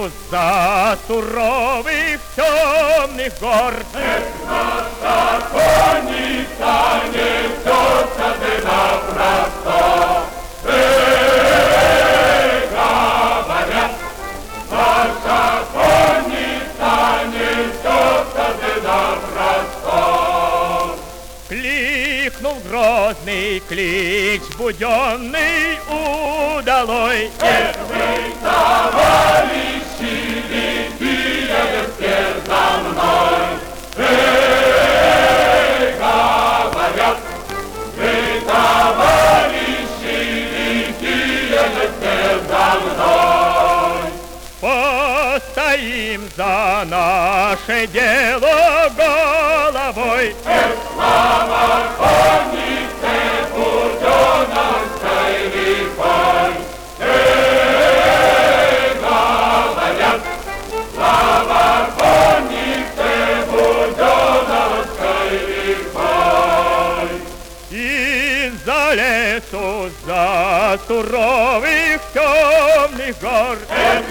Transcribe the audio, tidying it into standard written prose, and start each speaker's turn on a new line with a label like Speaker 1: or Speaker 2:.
Speaker 1: за суровых темных гор.
Speaker 2: Наша конница несется ты напросто. Говорят, наша конница несется ты напросто.
Speaker 1: Кликнул грозный клич, буденный удалой.
Speaker 2: Первый товарищи, лихие вслед за мной. Говорят, вы, товарищи, лихие вслед за мной.
Speaker 1: Постоим за наше дело головой.
Speaker 2: Слава коннице буденовской лихой. Говорят, слава коннице буденовской лихой.
Speaker 1: Из-за лесу, за суровых темных гор.